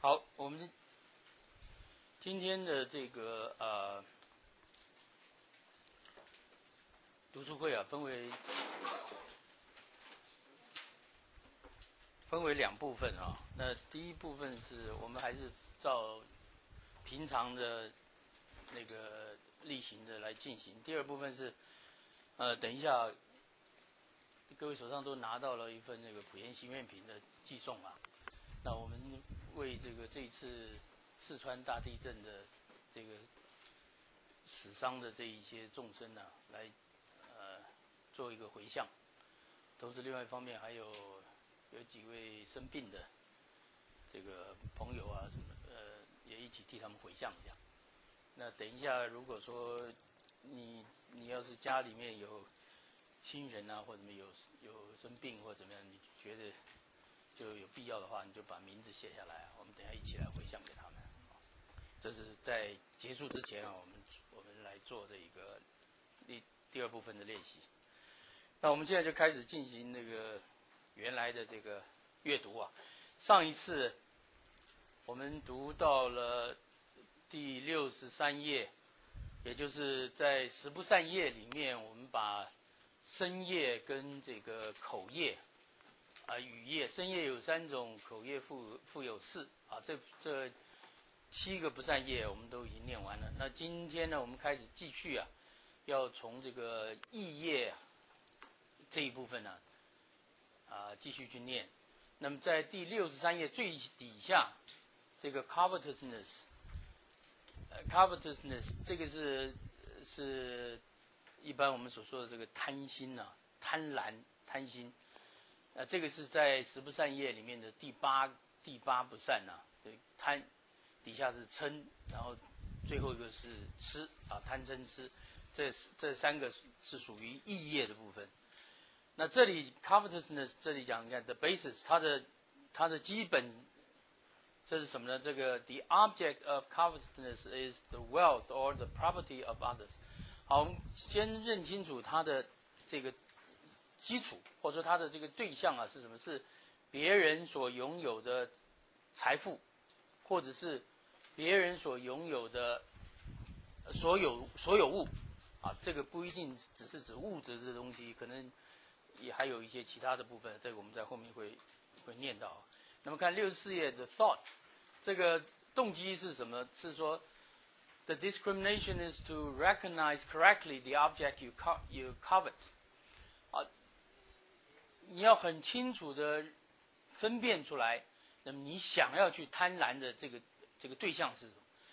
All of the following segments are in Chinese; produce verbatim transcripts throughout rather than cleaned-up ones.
好，我们今天的这个呃读书会啊，分为分为两部分啊。那第一部分是我们还是照平常的那个例行的来进行。第二部分是呃，等一下各位手上都拿到了一份那个普贤行愿品的寄送啊。那我们为这个这一次四川大地震的这个死伤的这一些众生呢、啊，来呃做一个回向。同时，另外一方面还有有几位生病的这个朋友啊，什么呃也一起替他们回向一下。那等一下，如果说你你要是家里面有亲人啊，或者什么有有生病或者怎么样，你觉得就有必要的话，你就把名字写下来，我们等一下一起来回向给他们。这是在结束之前啊，我们我们来做的一个第第二部分的练习。那我们现在就开始进行那个原来的这个阅读啊。上一次我们读到了第六十三页，也就是在十不善业里面，我们把身业跟这个口业啊，语业，身业有三种，口业复复有四啊，这这七个不善业我们都已经念完了。那今天呢，我们开始继续啊，要从这个意业这一部分呢啊继续去念。那么在第六十三页最底下，这个 covetousness， 呃 covetousness 这个是是一般我们所说的这个贪心啊，贪婪贪心。呃，这个是在十不善业里面的第八第八不善呐、啊，对，贪底下是嗔，然后最后一个是痴啊，贪嗔痴，这这三个是属于意业的部分。那这里 covetousness 这里讲，你看 the basis 它的它的基本这是什么呢？这个 the object of covetousness is the wealth or the property of others。好，我们先认清楚它的这个基础，或者说它的这个对象啊是什么？是别人所拥有的财富，或者是别人所拥有的所有所有物啊。这个不一定只是指物质的东西，可能也还有一些其他的部分，这个我们在后面会会念到。那么看六十四页的 thought， 这个动机是什么？是说 the discrimination is to recognize correctly the object you co you covet。啊，你要很清楚的分辨出来，那么你想要去贪婪的这个这个对象是什么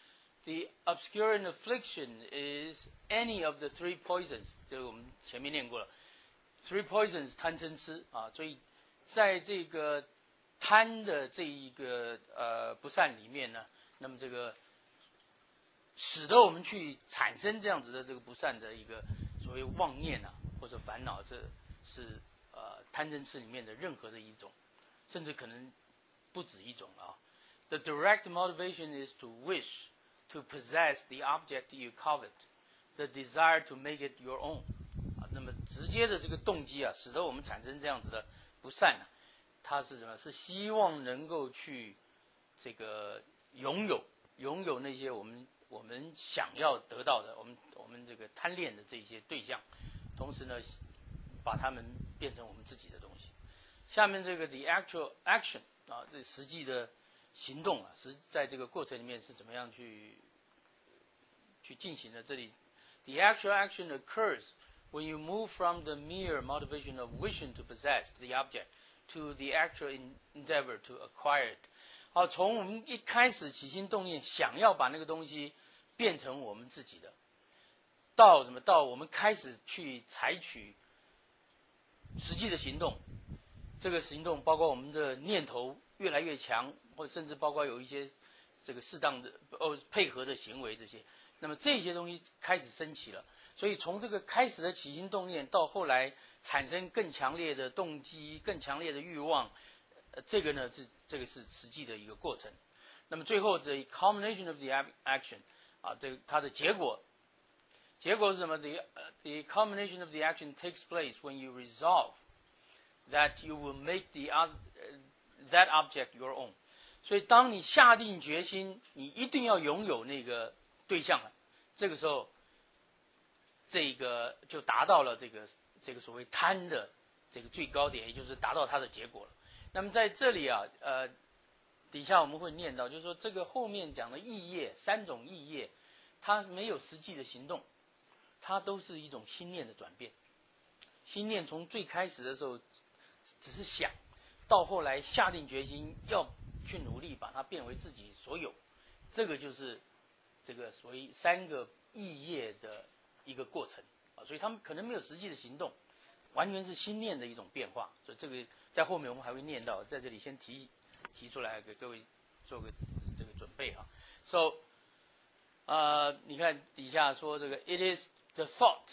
？The obscurant affliction is any of the three poisons。这个我们前面念过了 ，three poisons 贪嗔痴啊，所以在这个贪的这一个呃不善里面呢，那么这个使得我们去产生这样子的这个不善的一个所谓妄念啊，或者烦恼，这是呃贪嗔痴里面的任何的一种，甚至可能不止一种啊。The direct motivation is to wish to possess the object you covet, the desire to make it your own。啊，那么直接的这个动机啊，使得我们产生这样子的不善啊，它是什么？是希望能够去这个拥有拥有那些我们我们想要得到的，我们我们这个贪恋的这些对象，同时呢，把它们变成我们自己的东西。下面这个 the actual action 啊，这实际的行动啊，实在这个过程里面是怎么样去去进行的？这里 the actual action occurs when you move from the mere motivation of wishing to possess the object to the actual endeavor to acquire it。好，从我们一开始起心动念想要把那个东西变成我们自己的，到什么？到我们开始去采取实际的行动。这个行动包括我们的念头越来越强，或者甚至包括有一些这个适当的哦配合的行为，这些，那么这些东西开始升起了。所以从这个开始的起心动念，到后来产生更强烈的动机、更强烈的欲望，呃，这个呢，这这个是实际的一个过程。那么最后的 culmination of the action 啊，这它的结果，结果是什么 ？The the culmination of the action takes place when you resolve that you will make the uh, that object your own。 所以当你下定决心，你一定要拥有那个对象了，这个时候，这个就达到了这个这个所谓贪的这个最高点，也就是达到它的结果了。那么在这里啊，呃，底下我们会念到，就是说这个后面讲的意业，三种意业，它没有实际的行动，它都是一种心念的转变。心念从最开始的时候只是想，到后来下定决心要去努力把它变为自己所有，这个就是这个所谓三个意业的一个过程啊，所以他们可能没有实际的行动，完全是心念的一种变化。所以这个在后面我们还会念到，在这里先提提出来给各位做个这个准备啊。So， 呃，你看底下说这个 ，It is the thought,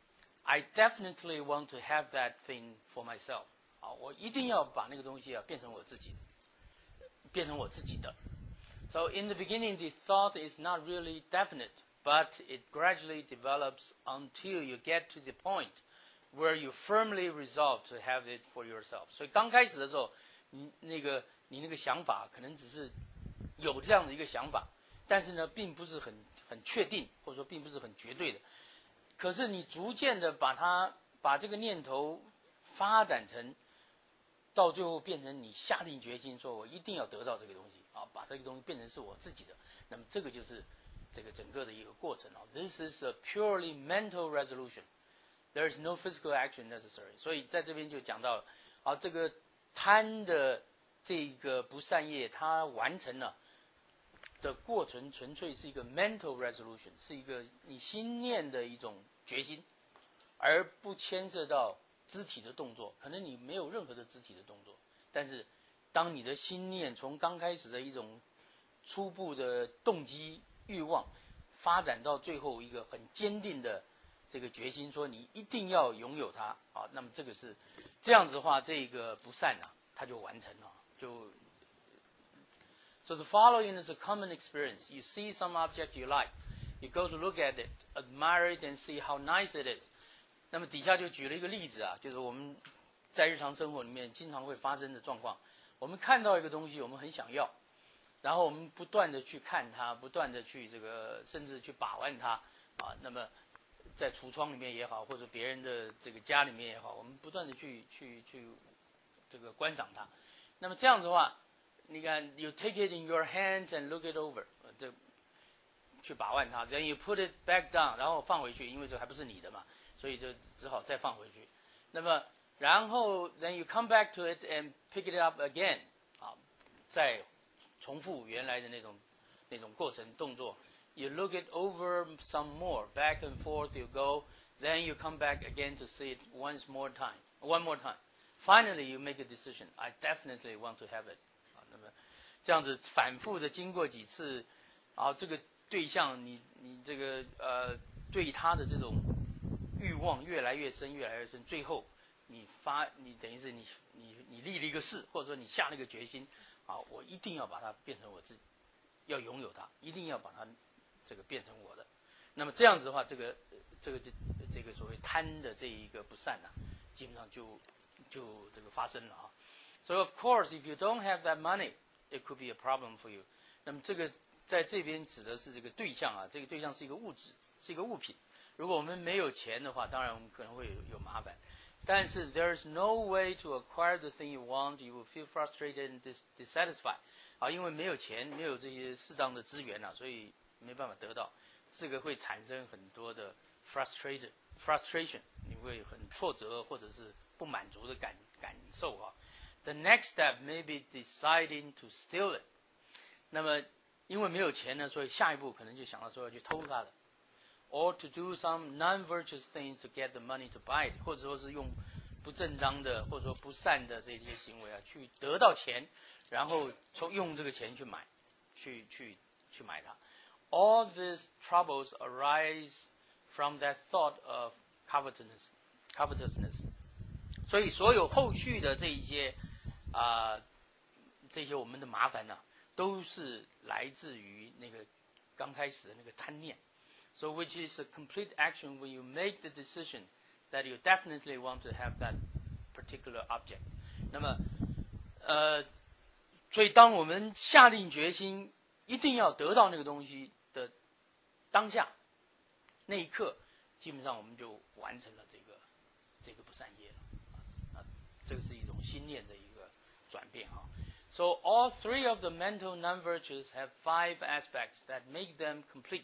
I definitely want to have that thing for myself。啊，我一定要把那个东西啊变成我自己，变成我自己的。So in the beginning, the thought is not really definite, but it gradually develops until you get to the point where you firmly resolve to have it for yourself. 所以刚开始的时候，你那个你那个想法可能只是有这样的一个想法，但是呢，并不是很很确定，或者说并不是很绝对的。可是你逐渐的把它把这个念头发展成，到最后变成你下定决心说，我一定要得到这个东西啊，把这个东西变成是我自己的。那么这个就是这个整个的一个过程啊。This is a purely mental resolution. There is no physical action necessary. 所以在这边就讲到了啊，这个贪的这个不善业，它完成了的过程，纯粹是一个 mental resolution， 是一个你心念的一种决心，而不牵涉到肢体的动作。可能你没有任何的肢体的动作，但是当你的心念从刚开始的一种初步的动机欲望，发展到最后一个很坚定的这个决心，说你一定要拥有它啊，那么这个是这样子的话，这个不善啊，它就完成了，就。So the following is a common experience. You see some object you like, you go to look at it, admire it, and see how nice it is. 那么底下就举了一个例子啊，就是我们在日常生活里面经常会发生的状况。我们看到一个东西，我们很想要，然后我们不断的去看它，不断的去这个，甚至去把玩它啊。那么在橱窗里面也好，或者别人的这个家里面也好，我们不断的去去去这个观赏它。那么这样子的话，你看 ，you take it in your hands and look it over， 这去把玩它 ，then you put it back down， 然后放回去，因为这还不是你的嘛，所以就只好再放回去。那么然后 then you come back to it and pick it up again， 啊，再重复原来的那种那种过程动作。You look it over some more, back and forth you go, then you come back again to see it once more time, one more time. Finally, you make a decision. I definitely want to have it. 那么这样子反复的经过几次，然后这个对象你你这个呃对他的这种欲望越来越深越来越深，最后你发你等于是你你你立了一个誓，或者说你下了一个决心，啊，我一定要把它变成我自己，要拥有它，一定要把它这个变成我的。那么这样子的话，这个这个这这个所谓贪的这一个不善呢、啊，基本上就就这个发生了啊。So of course, if you don't have that money, it could be a problem for you. 那么这个在这边指的是这个对象啊，这个对象是一个物质，是一个物品。如果我们没有钱的话，当然我们可能会有有麻烦。但是 there is no way to acquire the thing you want, you will feel frustrated and dissatisfied. 啊，因为没有钱，没有这些适当的资源啊，所以没办法得到，这个会产生很多的 frustrated frustration， 你会很挫折或者是不满足的感感受啊。The next step may be deciding to steal it. 那么因为没有钱呢，所以下一步可能就想到说要去偷它的 ，or to do some non-virtuous things to get the money to buy it， 或者说是用不正当的或者说不善的这些行为啊，去得到钱，然后从用这个钱去买，去去去买它。All these troubles arise from that thought of covetousness. covetousness. 所以所有后续的这一些啊、呃，这些我们的麻烦呢、啊，都是来自于那个刚开始的那个贪念。So which is a complete action when you make the decision that you definitely want to have that particular object. 那么呃， 所以当我们下定决心一定要得到那个东西的当下，那一刻，基本上我们就完成了这个这个不善业了。啊，这个是一种心念的一个转变哈。So all three of the mental non-virtues have five aspects that make them complete.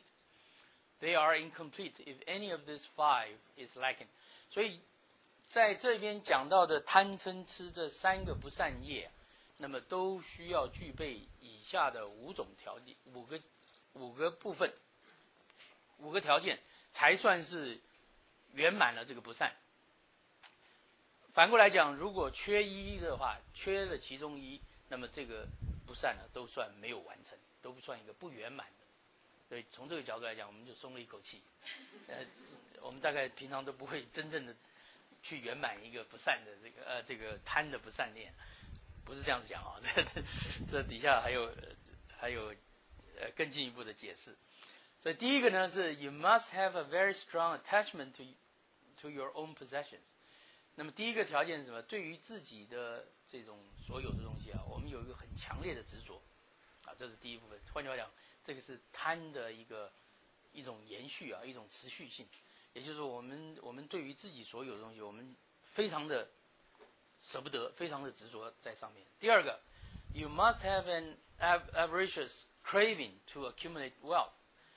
They are incomplete if any of these five is lacking. 所以在这边讲到的贪嗔痴这三个不善业，那么都需要具备以下的五种条件，五个五个部分，五个条件才算是圆满了这个不善。反过来讲，如果缺一的话，缺了其中一，那么这个不善呢，都算没有完成，都不算一个不圆满的。所以从这个角度来讲，我们就松了一口气。呃，我们大概平常都不会真正的去圆满一个不善的这个呃这个贪的不善念，不是这样子讲啊。这这这底下还有还有呃更进一步的解释。所以第一个呢是 you must have a very strong attachment to to your own possessions。那么第一个条件是什么？对于自己的这种所有的东西啊，我们有一个很强烈的执着啊，这是第一部分。换句话讲，这个是贪的一个一种延续啊，一种持续性。也就是说，我们我们对于自己所有的东西，我们非常的舍不得，非常的执着在上面。第二个 ，you must have an avaricious craving to accumulate wealth,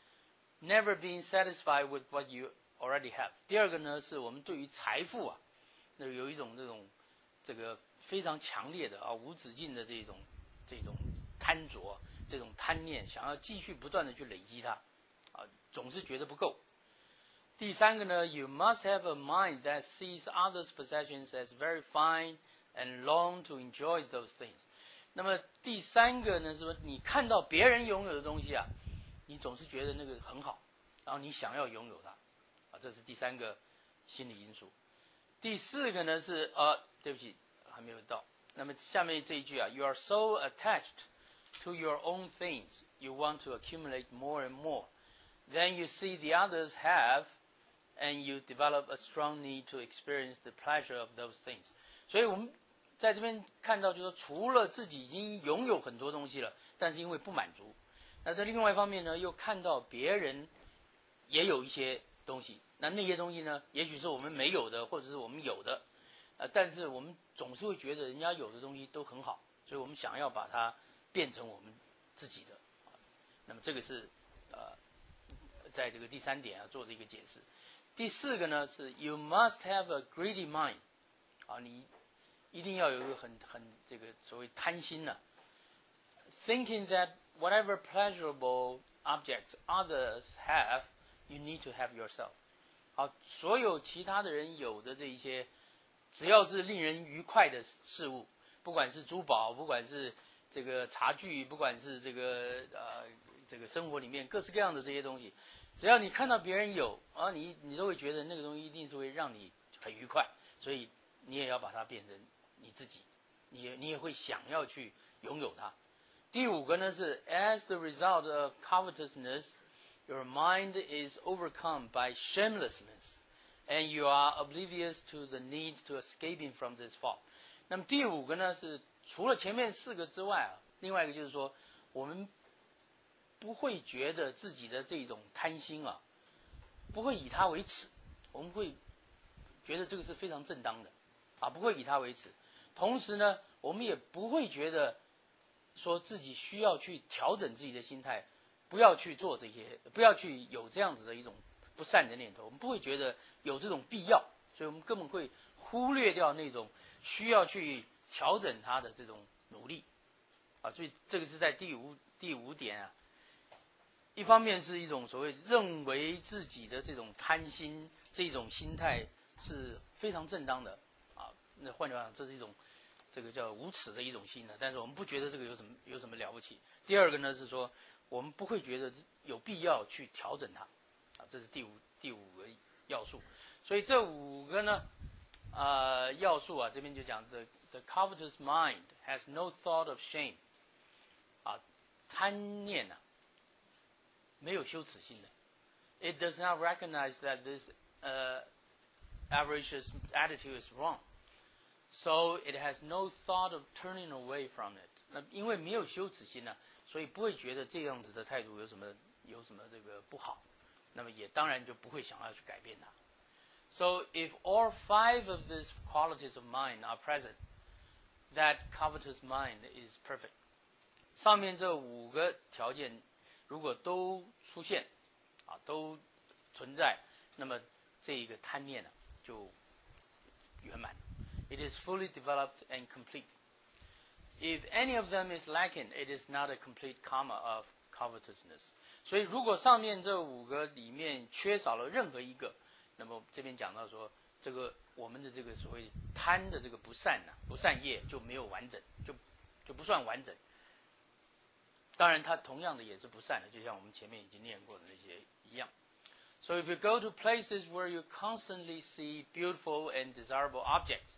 never being satisfied with what you already have。第二个呢，是我们对于财富啊。那有一种这种这个非常强烈的啊无止境的这种这种贪着，这种贪念，想要继续不断的去累积它，啊，总是觉得不够。第三个呢 ，you must have a mind that sees others' possessions as very fine and long to enjoy those things。那么第三个呢，是说你看到别人拥有的东西啊，你总是觉得那个很好，然后你想要拥有它，啊，这是第三个心理因素。第四个呢是呃，对不起，还没有到。那么下面这一句啊 ，You are so attached to your own things, you want to accumulate more and more. Then you see the others have, and you develop a strong need to experience the pleasure of those things. 所以我们在这边看到，就是说，除了自己已经拥有很多东西了，但是因为不满足，那在另外一方面呢，又看到别人也有一些东西。那那些东西呢，也许是我们没有的，或者是我们有的，呃，但是我们总是会觉得人家有的东西都很好，所以我们想要把它变成我们自己的。那么这个是呃，在这个第三点啊做的一个解释。第四个呢是 you must have a greedy mind， 啊，你一定要有一个很很这个所谓贪心呢、啊、，thinking that whatever pleasurable objects others have, you need to have yourself。好，所有其他的人有的这一些，只要是令人愉快的事物，不管是珠宝，不管是这个茶具，不管是这个呃这个生活里面各式各样的这些东西，只要你看到别人有啊，你你都会觉得那个东西一定是会让你很愉快，所以你也要把它变成你自己，你也你也会想要去拥有它。第五个呢是 as the result of covetousness。Your mind is overcome by shamelessness, and you are oblivious to the need to escaping from this fault. 那么第五个呢是除了前面四个之外啊，另外一个就是说，我们不会觉得自己的这种贪心啊，不会以它为耻，我们会觉得这个是非常正当的，啊，不会以它为耻。同时呢，我们也不会觉得说自己需要去调整自己的心态。不要去做这些，不要去有这样子的一种不善的念头，我们不会觉得有这种必要，所以我们根本会忽略掉那种需要去调整它的这种努力，啊，所以这个是在第五第五点啊，一方面是一种所谓认为自己的这种贪心这种心态是非常正当的啊，那换句话讲，这是一种这个叫无耻的一种心呢，但是我们不觉得这个有什么有什么了不起。第二个呢是说，我们不会觉得有必要去调整它，啊，这是第五第五个要素。所以这五个呢，呃，要素啊，这边就讲 the the covetous mind has no thought of shame， 啊，贪念啊，没有羞耻心的。It does not recognize that this uh, avaricious attitude is wrong, so it has no thought of turning away from it. 那因为没有羞耻心呢、啊，所以不会觉得这样子的态度有什么有什么这个不好，那么也当然就不会想要去改变它。So if all five of these qualities of mind are present, that covetous mind is perfect. 上面这五个条件如果都出现，啊，都存在，那么这一个贪念呢、啊、就圆满。It is fully developed and complete. If any of them is lacking, it is not a complete karma of covetousness. 所以如果上面这五个里面缺少了任何一个，那么这边讲到说，这个我们的这个所谓贪的这个不善呢、啊，不善业就没有完整，就就不算完整。当然它同样的也是不善的，就像我们前面已经念过的那些一样。So if you go to places where you constantly see beautiful and desirable objects,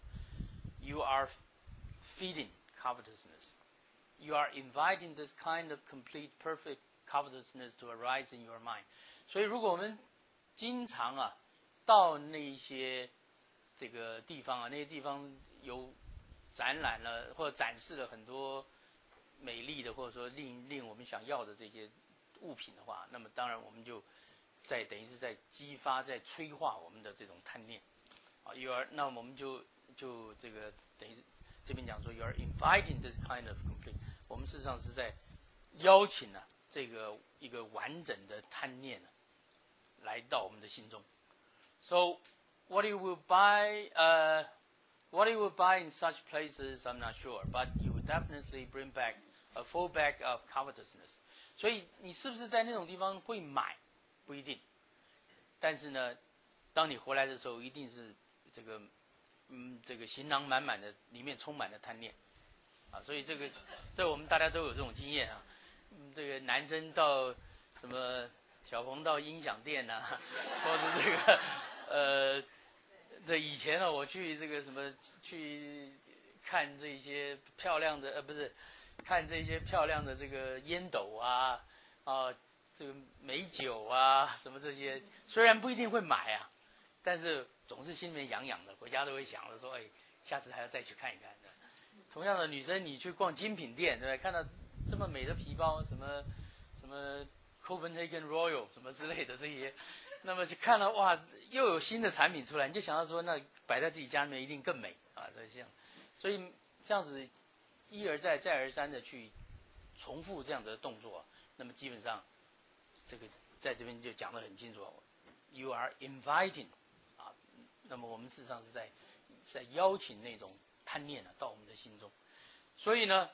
you are feeding covetousness. You are inviting this kind of complete, perfect covetousness to arise in your mind. 所以如果我们经常啊到那些这个地方啊，那些地方有展览了或者展示了很多美丽的或者说令令我们想要的这些物品的话，那么当然我们就在等于是在激发在催化我们的这种贪念啊。You are 那我们就就这个等于这边讲说 you are inviting this kind of complete， 我们事实上是在邀请呢、啊、这个一个完整的贪念呢、啊、来到我们的心中。So what you will buy, uh, what you will buy in such places, I'm not sure, but you will definitely bring back a full bag of covetousness. 所以你是不是在那种地方会买？不一定。但是呢，当你回来的时候，一定是这个，嗯，这个行囊满满的，里面充满了贪念，啊，所以这个，这我们大家都有这种经验啊。嗯，这个男生到什么小鹏到音响店呐、啊，或者这个，呃。这以前呢，我去这个什么去看这些漂亮的呃不是看这些漂亮的这个烟斗啊啊这个美酒啊什么这些，虽然不一定会买啊，但是总是心里面痒痒的，回家都会想着说，哎，下次还要再去看一看的。同样的，女生你去逛精品店，对不对？看到这么美的皮包，什么什么 Copenhagen Royal 什么之类的这些。那么就看到哇，又有新的产品出来，你就想到说，那摆在自己家里面一定更美啊！这样，所以这样子一而再、再而三的去重复这样子的动作，那么基本上这个在这边就讲得很清楚 ，You are inviting 啊，那么我们事实上是在在邀请那种贪念啊到我们的心中，所以呢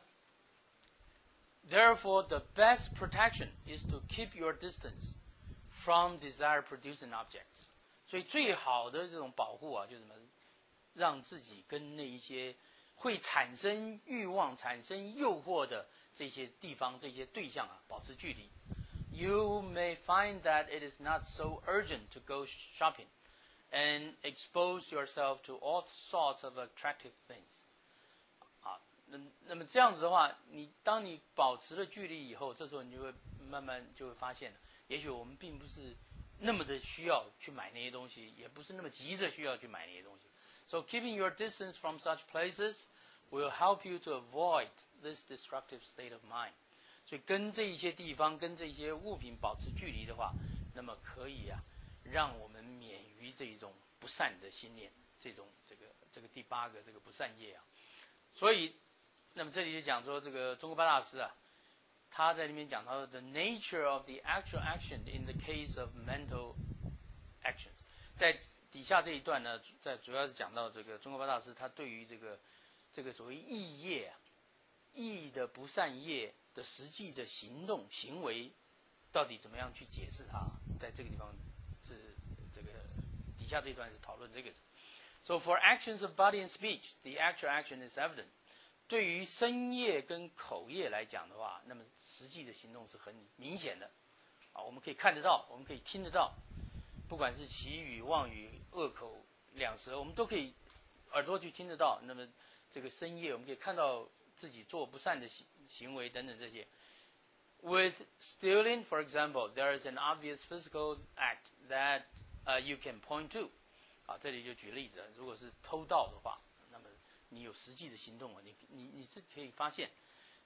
，Therefore the best protection is to keep your distance。From desire-producing objects， 所以最好的这种保护啊，就是什么，让自己跟那一些会产生欲望、产生诱惑的这些地方、这些对象啊，保持距离。You may find that it is not so urgent to go shopping and expose yourself to all sorts of attractive things。啊，那那么这样子的话，你当你保持了距离以后，这时候你就会慢慢就会发现。也许我们并不是那么的需要去买那些东西，也不是那么急着需要去买那些东西。So keeping your distance from such places will help you to avoid this destructive state of mind. 所以跟这一些地方、跟这些物品保持距离的话，那么可以啊，让我们免于这一种不善的心念，这种这个这个第八个这个不善业啊。所以，那么这里就讲说，这个中国八大师啊。他在里面讲到 the nature of the actual action in the case of mental actions， 在底下这一段呢，在主要是讲到这个中国八大师他对于这个这个所谓意业啊，意的不善业的实际的行动行为，到底怎么样去解释它？在这个地方是这个底下这一段是讨论这个。So for actions of body and speech, the actual action is evident. 对于身业跟口业来讲的话，那么实际的行动是很明显的啊，我们可以看得到，我们可以听得到，不管是绮语、妄语、恶口、两舌，我们都可以耳朵去听得到。那么这个身业，我们可以看到自己做不善的行行为等等这些。With stealing, for example, there is an obvious physical act that uh, you can point to. 啊，这里就举例子，如果是偷盗的话，那么你有实际的行动啊，你你你是可以发现。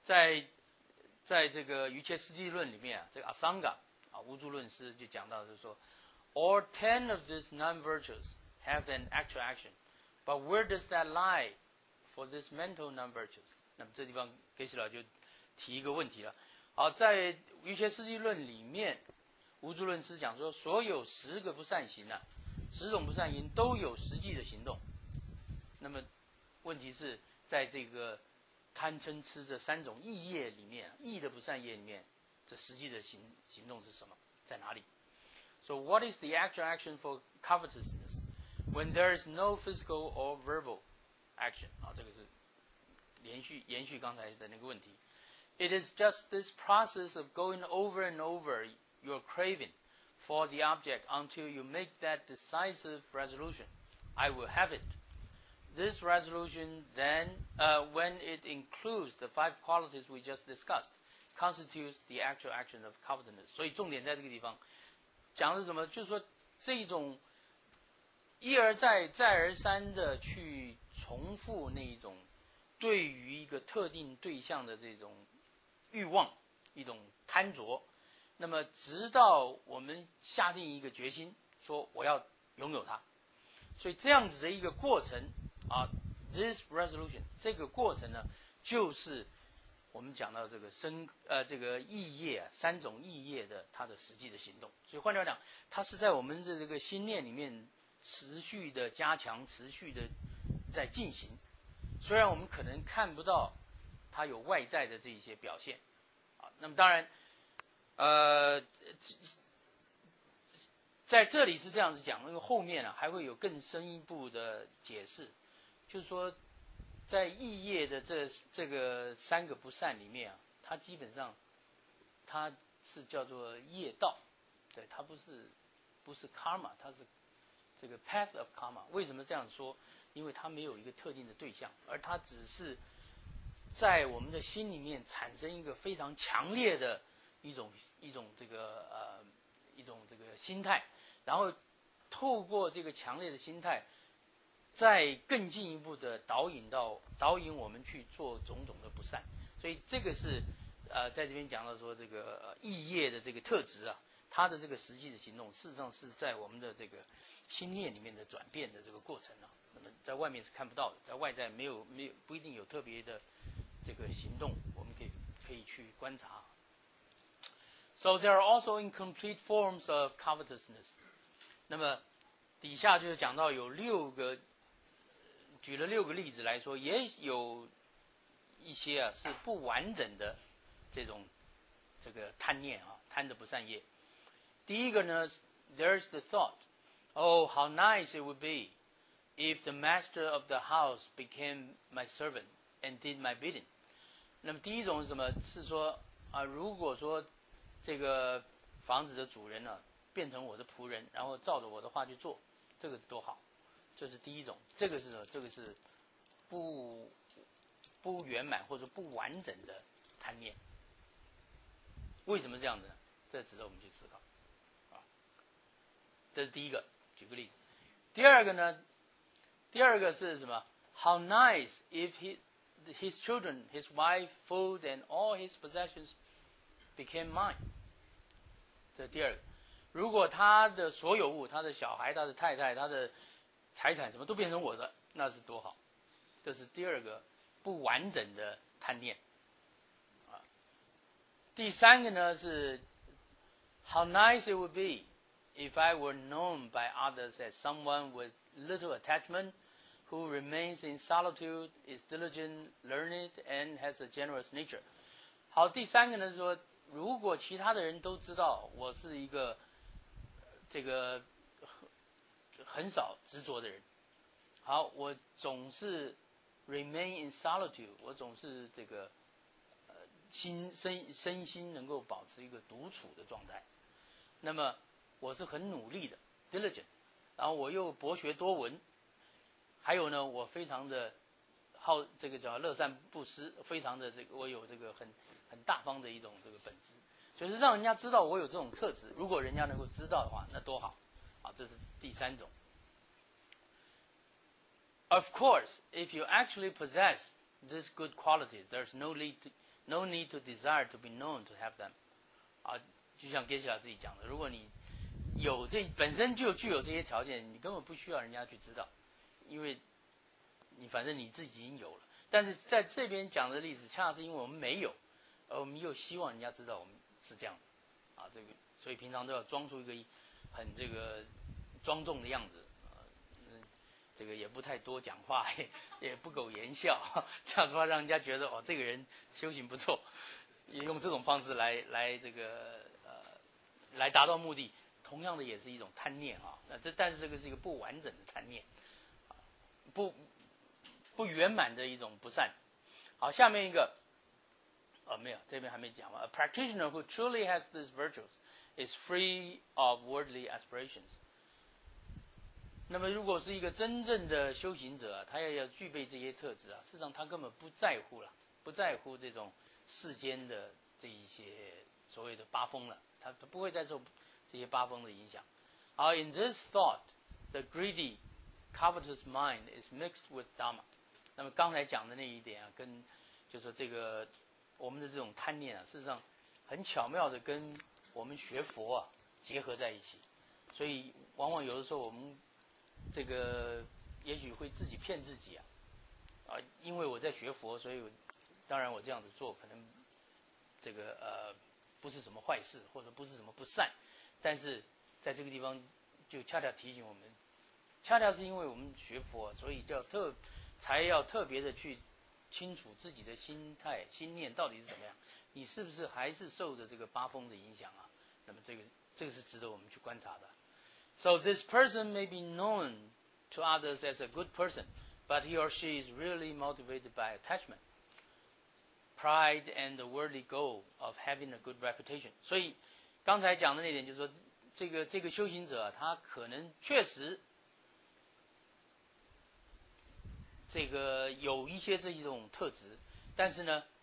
在在这个瑜伽师地论里面啊，这个阿桑嘎啊无著论师就讲到，就是说 ，all ten of these nine virtues have an actual action, but where does that lie for these mental nine virtues？ 那么这地方给西老就提一个问题了。好，在瑜伽师地论里面，无著论师讲说，所有十个不善行啊，十种不善因都有实际的行动。那么问题是在这个贪嗔痴这三种意业里面，意的不善业里面，这实际的行行动是什么？在哪里 ？So what is the actual action for covetousness when there is no physical or verbal action？ 啊，这个是连续延续刚才的那个问题。It is just this process of going over and over your craving for the object until you make that decisive resolution. I will have it. This resolution then, uh, when it includes the five qualities we just discussed, constitutes the actual action of covetousness. 所以重点在这个地方，讲的是什么？就是说这种一而再、再而三的去重复那一种对于一个特定对象的这种欲望，一种贪着，那么直到我们下定一个决心，说我要拥有它，所以这样子的一个过程啊 ，this resolution 这个过程呢，就是我们讲到这个生呃这个意业啊，三种意业的它的实际的行动。所以换句话讲，它是在我们的这个心念里面持续的加强，持续的在进行。虽然我们可能看不到它有外在的这一些表现啊，那么当然，呃，在这里是这样子讲，因为后面啊还会有更深一步的解释，就是说，在意业的这这个三个不善里面啊，它基本上它是叫做业道，对，它不是不是 karma， 它是这个 path of karma。为什么这样说？因为它没有一个特定的对象，而它只是在我们的心里面产生一个非常强烈的一种一种这个呃一种这个心态，然后透过这个强烈的心态，再更进一步的导引到导引我们去做种种的不善。所以这个是呃在这边讲到说这个呃意业的这个特质啊，它的这个实际的行动，事实上是在我们的这个心念里面的转变的这个过程啊。那么在外面是看不到的，在外在没有没有不一定有特别的这个行动，我们可以可以去观察。So there are also incomplete forms of covetousness。那么底下就讲到有六个，举了六个例子来说，也有一些啊是不完整的这种这个贪念啊，贪的不善业。第一个呢 ，there's the thought, oh how nice it would be if the master of the house became my servant and did my bidding。那么第一种是什么？是说啊，如果说这个房子的主人呢、啊，变成我的仆人，然后照着我的话去做，这个多好。这是第一种，这个是什么？这个是不不圆满或者不完整的贪念。为什么这样子呢？这值得我们去思考啊。这是第一个，举个例子。第二个呢？第二个是什么 ？How nice if he, his children, his wife, food, and all his possessions became mine。这是第二个。如果他的所有物，他的小孩、他的太太、他的财产什么都变成我的，那是多好。这是第二个不完整的贪念。啊，第三个呢是 How nice it would be if I were known by others as someone with little attachment, who remains in solitude, is diligent, learned, and has a generous nature。好，第三个呢是说，如果其他的人都知道我是一个这个很少执着的人，好，我总是 remain in solitude， 我总是这个呃心身身心能够保持一个独处的状态。那么我是很努力的 diligent， 然后我又博学多闻，还有呢，我非常的好这个叫乐善不施，非常的这个我有这个很很大方的一种这个本质，就是让人家知道我有这种特质。如果人家能够知道的话，那多好啊！这是第三种。Of course, if you actually possess these good qualities, there's no need to, no need to desire to be known to have them。啊，就像杰西老自己讲的，如果你有这本身就具有这些条件，你根本不需要人家去知道，因为你反正你自己已经有了。但是在这边讲的例子，恰恰是因为我们没有，而我们又希望人家知道我们是这样的，啊，这个所以平常都要装出一个很这个庄重的样子，啊，嗯，这个也不太多讲话，也也不苟言笑，这样的话让人家觉得哦，这个人修行不错，也用这种方式来来这个呃来达到目的。同样的也是一种贪念啊，那这但是这个是一个不完整的贪念，不不圆满的一种不善。好，下面一个，呃，没有，这边还没讲完。A practitioner who truly has these virtues is free of worldly aspirations。那么，如果是一个真正的修行者，他要要具备这些特质啊，事实上他根本不在乎了，不在乎这种世间的这一些所谓的八风了，他他不会再受这些八风的影响。而 in this thought, the greedy, covetous mind is mixed with Dharma。那么刚才讲的那一点啊，跟就是说这个我们的这种贪念啊，事实上很巧妙的跟我们学佛啊结合在一起。所以往往有的时候我们这个也许会自己骗自己啊，啊，因为我在学佛，所以我当然我这样子做可能这个呃不是什么坏事，或者不是什么不善。但是在这个地方就恰恰提醒我们，恰恰是因为我们学佛，所以要特才要特别的去清楚自己的心态心念到底是怎么样，你是不是还是受着这个八风的影响啊？那么这个这个是值得我们去观察的。So this person may be known to others as a good person, but he or she is really motivated by attachment, pride, and the worldly goal of having a good reputation. 所以刚才讲的那点就是说，这个这个修行者、啊、他可能确实这个有一些这种特质，但是呢，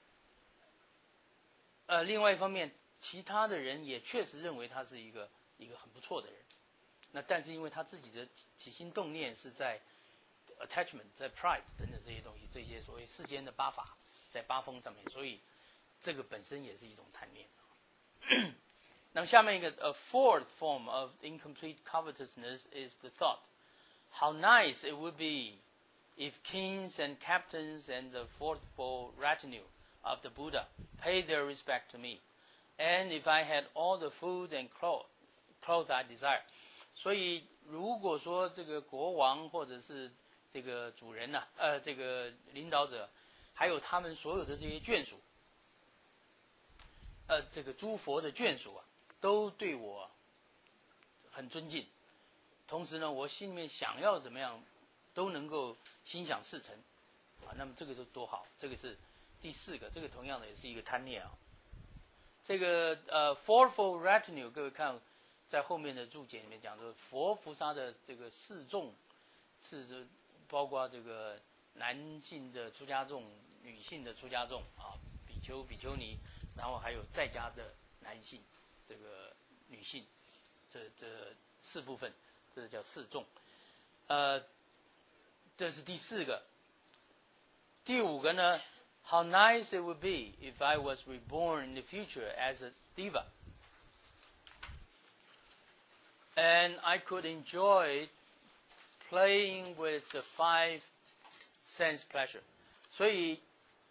呃，另外一方面，其他的人也确实认为他是一个一个很不错的人。那但是因为他自己的起心动念是在 attachment、在 pride 等等这些东西，这些所谓世间的八法，在八风上面，所以这个本身也是一种贪念。那么下面一个 a fourth form of incomplete covetousness is the thought, how nice it would be if kings and captains and the fourfold retinue of the Buddha paid their respect to me, and if I had all the food and clothes clothes I desire。 所以如果说这个国王或者是这个主人呐、啊，呃，这个领导者，还有他们所有的这些眷属，呃，这个诸佛的眷属啊，都对我很尊敬。同时呢，我心里面想要怎么样，都能够心想事成啊。那么这个就多好，这个是第四个，这个同样的也是一个贪念啊。这个呃 fourfold retinue， 各位看在后面的注解里面讲说，佛菩萨的这个四众是包括这个男性的出家众、女性的出家众啊，比丘、比丘尼，然后还有在家的男性、这个女性，这这四部分，这叫四众。呃，这是第四个。第五个呢 ，How nice it would be if I was reborn in the future as a diva, and I could enjoy playing with the five sense pleasure. 所以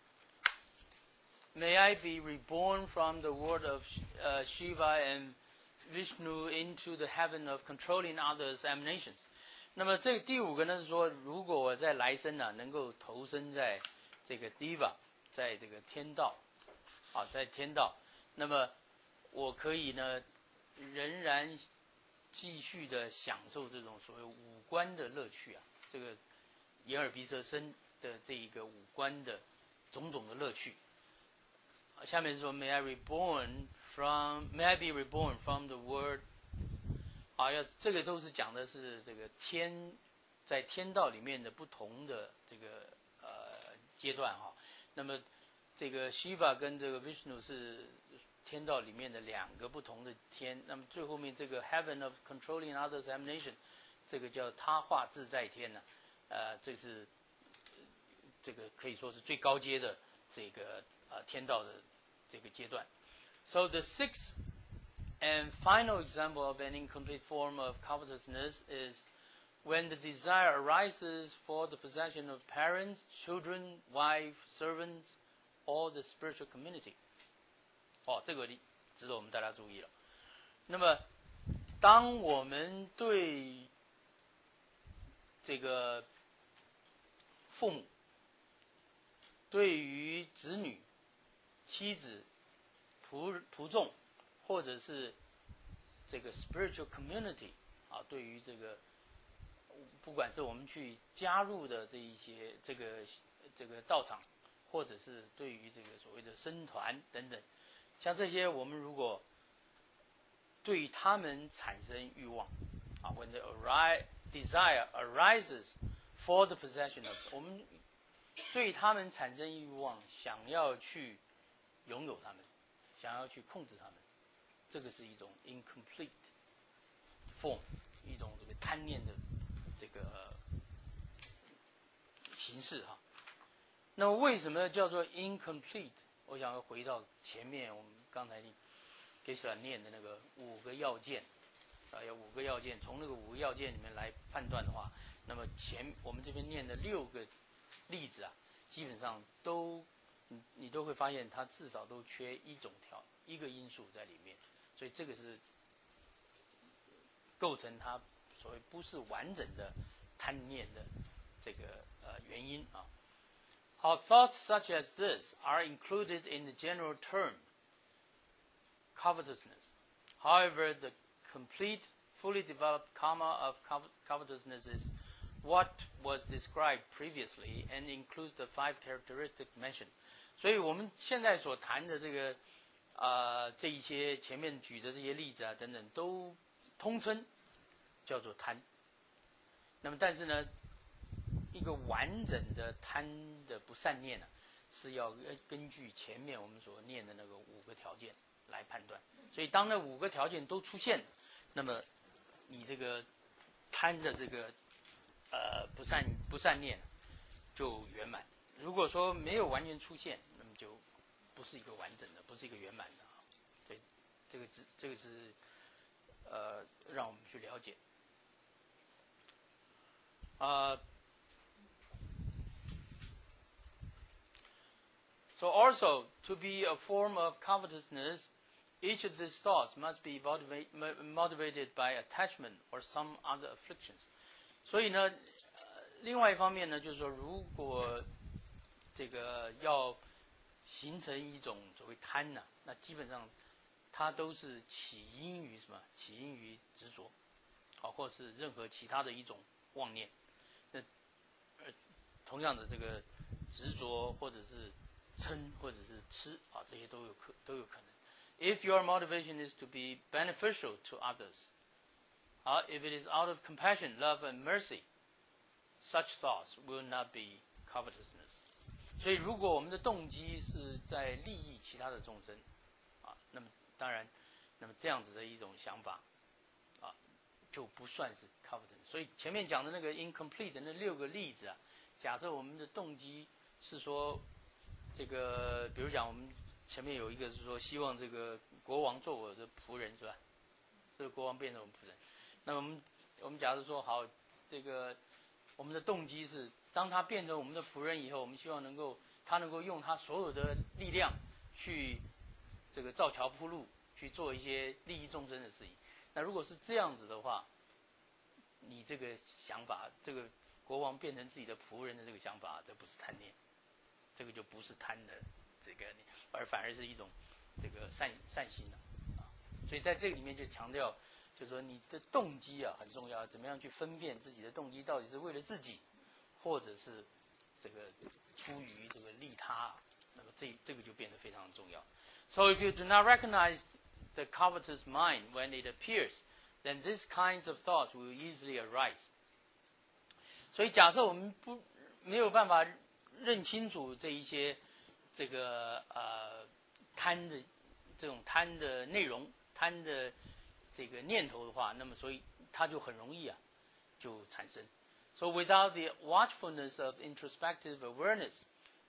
May I be reborn from the world of uh, Shiva and Vishnu into the heaven of controlling others' emanations. 那么这第五个呢是说，如果我在来生呢、啊、能够投身在这个 diva， 在这个天道，啊，在天道，那么我可以呢仍然继续的享受这种所谓五官的乐趣啊，这个眼耳鼻舌身的这一个五官的种种的乐趣。下面说 May I reborn from May I be reborn from the world。 好，要这个都是讲的是这个天在天道里面的不同的这个呃阶段哈。那么这个 Shiva 跟这个 Vishnu 是天道里面的两个不同的天。那么最后面这个 Heaven of controlling others' emanation， 这个叫他化自在天呢、啊，呃，这是这个可以说是最高阶的这个呃天道的这个阶段。So the sixth and final example of an incomplete form of covetousness is when the desire arises for the possession of parents, children, wife, servants, or the spiritual community. 哦，这个值得我们大家注意了。那么，当我们对这个父母、对于子女、妻子、仆仆众，或者是这个 spiritual community 啊，对于这个不管是我们去加入的这一些这个这个道场，或者是对于这个所谓的僧团等等，像这些我们如果对于他们产生欲望啊 ，when the arise desire arises for the possession of， 我们对他们产生欲望，想要去拥有他们，想要去控制他们，这个是一种 incomplete form， 一种这个贪念的这个形式哈。那么为什么叫做 incomplete？ 我想要回到前面我们刚才给小兰念的那个五个要件啊，有五个要件，从那个五个要件里面来判断的话，那么前我们这边念的六个例子啊，基本上都你你都会发现它至少都缺一种条一个因素在里面，所以这个是构成它所谓不是完整的贪念的这个呃原因啊。Our thoughts such as this are included in the general term covetousness. However, the complete, fully developed karma of covetousness is what was described previously and includes the five characteristics mentioned. 所以我们现在所谈的这个呃这一些前面举的这些例子啊等等，都通称叫做贪。那么但是呢，一个完整的贪的不善念啊，是要根据前面我们所念的那个五个条件来判断。所以当那五个条件都出现，那么你这个贪的这个呃不善不善念就圆满。如果说没有完全出现，那么就不是一个完整的，不是一个圆满的。所以这个是这个是呃让我们去了解。啊、呃。So also, to be a form of covetousness, each of these thoughts must be motivate, motivated by attachment or some other afflictions. 所以呢，呃，另外一方面呢，就是说，如果这个要形成一种所谓贪呢、啊，那基本上它都是起因于什么？起因于执着，好，或是任何其他的一种妄念。那呃，同样的这个执着或者是嗔或者是痴啊，这些都有可都有可能。If your motivation is to be beneficial to others, 啊 if it is out of compassion, love and mercy, such thoughts will not be covetousness. 所以，如果我们的动机是在利益其他的众生，啊，那么当然，那么这样子的一种想法，啊，就不算是 covetousness. 所以前面讲的那个 incomplete 的那六个例子啊，假设我们的动机是说。这个，比如讲，我们前面有一个是说，希望这个国王做我的仆人，是吧？这个国王变成我们仆人。那我们我们假如说好，这个我们的动机是，当他变成我们的仆人以后，我们希望能够他能够用他所有的力量去这个造桥铺路，去做一些利益众生的事情。那如果是这样子的话，你这个想法，这个国王变成自己的仆人的这个想法，这不是贪念。这个就不是贪的这个，而反而是一种这个善善心的啊。所以在这个里面就强调，就是说你的动机啊很重要，怎么样去分辨自己的动机到底是为了自己，或者是这个出于这个利他，那么这这个就变得非常重要。So if you do not recognize the covetous mind when it appears, then these kinds of thoughts will easily arise. 所以假设我们不没有办法认清楚这一些这个呃贪的这种贪的内容、贪的这个念头的话，那么所以它就很容易啊就产生。So without the watchfulness of introspective awareness,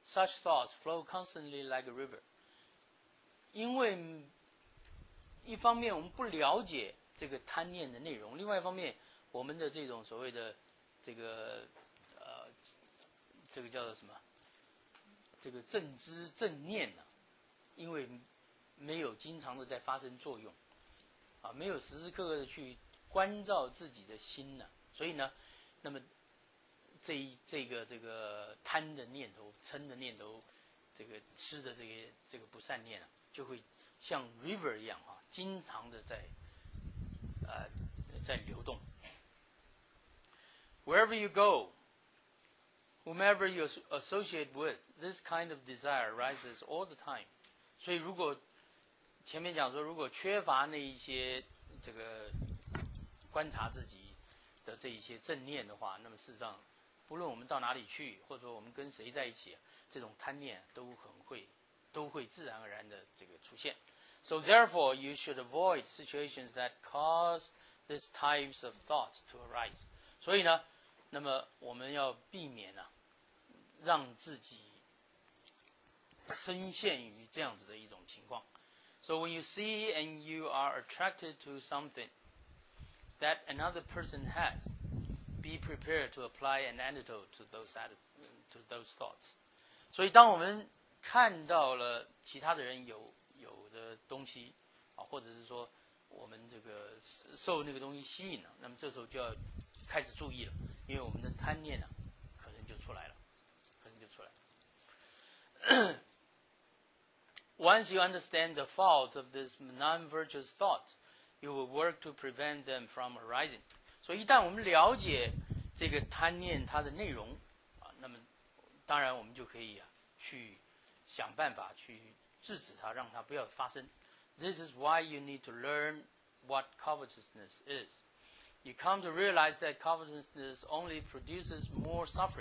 such thoughts flow constantly like a river. 因为一方面我们不了解这个贪念的内容，另外一方面我们的这种所谓的这个呃这个叫做什么？这个正知正念呢、啊，因为没有经常的在发生作用，啊，没有时时刻刻的去关照自己的心呢、啊，所以呢，那么这一这个这个贪的念头、嗔的念头、这个吃的这些这个不善念啊，就会像 river 一样啊，经常的在呃在流动。Wherever you go, whomever you associate with, this kind of desire arises all the time. 所以如果前面讲说，如果缺乏那一些这个观察自己的这一些正念的话，那么事实上，不论我们到哪里去，或者说我们跟谁在一起，这种贪念都很会都会自然而然的这个出现。So therefore, you should avoid situations that cause these types of thoughts to arise. 所以呢，那么我们要避免啊，让自己深陷于这样子的一种情况。So when you see and you are attracted to something that another person has, be prepared to apply an antidote to those to those thoughts. 所以当我们看到了其他的人有有的东西啊，或者是说我们这个受那个东西吸引了，那么这时候就要开始注意了，因为我们的贪念啊，可能就出来了，可能就出来了。Once you understand the faults of this non-virtuous thoughts, you will work to prevent them from arising. 所以一旦我们了解这个贪念它的内容啊，那么当然我们就可以啊去想办法去制止它，让它不要发生。This is why you need to learn what covetousness is. You come to realize that covetousness only produces more suffering.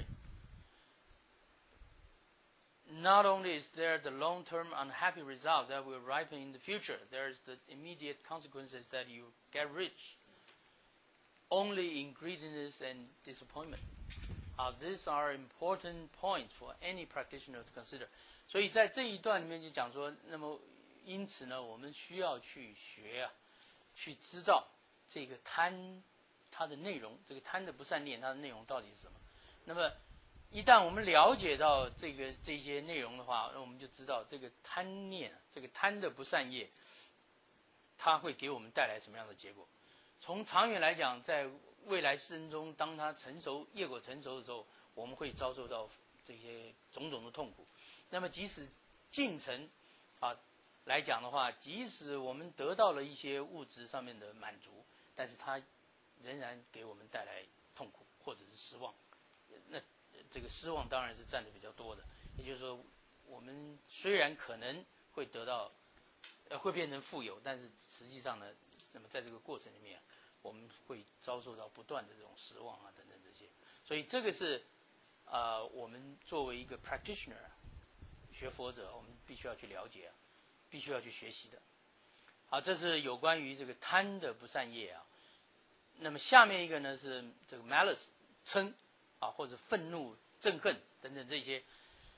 Not only is there the long-term unhappy result that will ripen in the future, there is the immediate consequences that you get rich only in greediness and disappointment. Uh, these are important points for any practitioner to consider. 所以在这一段里面就讲说，那么因此呢，我们需要去学啊，去知道这个贪它的内容，这个贪的不善念它的内容到底是什么。那么一旦我们了解到这个这些内容的话，那我们就知道这个贪念，这个贪的不善业，它会给我们带来什么样的结果。从长远来讲，在未来生中，当它成熟，业果成熟的时候，我们会遭受到这些种种的痛苦。那么即使进程啊来讲的话，即使我们得到了一些物质上面的满足，但是它仍然给我们带来痛苦或者是失望。那这个失望当然是占的比较多的，也就是说，我们虽然可能会得到，呃，会变成富有，但是实际上呢，那么在这个过程里面，我们会遭受到不断的这种失望啊等等这些，所以这个是呃我们作为一个 practitioner 学佛者，我们必须要去了解，必须要去学习的。好，这是有关于这个贪的不善业啊。那么下面一个呢是这个 malice 嗔。啊，或者愤怒、憎恨等等这些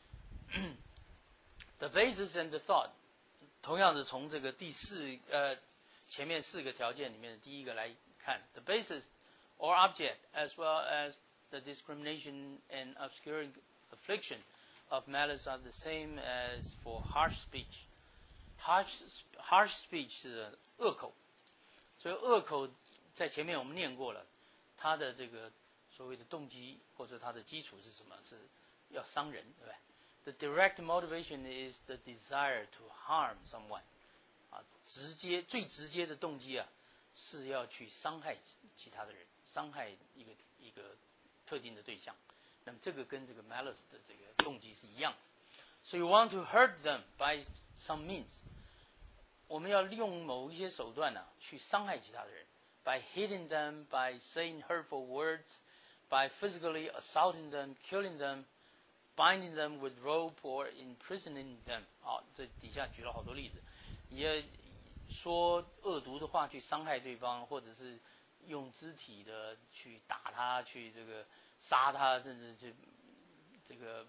，the basis and the thought， 同样的从这个第四呃前面四个条件里面的第一个来看 ，the basis or object as well as the discrimination and obscuring affliction of malice are the same as for harsh speech. Harsh harsh speech 是恶口，所以恶口在前面我们念过了，它的这个所谓的动机或者它的基础是什么？是要伤人，对不对 ？The direct motivation is the desire to harm someone. 啊，直接最直接的动机啊，是要去伤害其他的人，伤害一个一个特定的对象。那么这个跟这个 malice 的这个动机是一样的。So you want to hurt them by some means. 我们要利用某一些手段呢、啊，去伤害其他的人。By hitting them, by saying hurtful words.By physically assaulting them, killing them, binding them with rope, or imprisoning them. 好，这底下举了好多例子。也说恶毒的话去伤害对方，或者是用肢体的去打他，去这个杀他，甚至去这个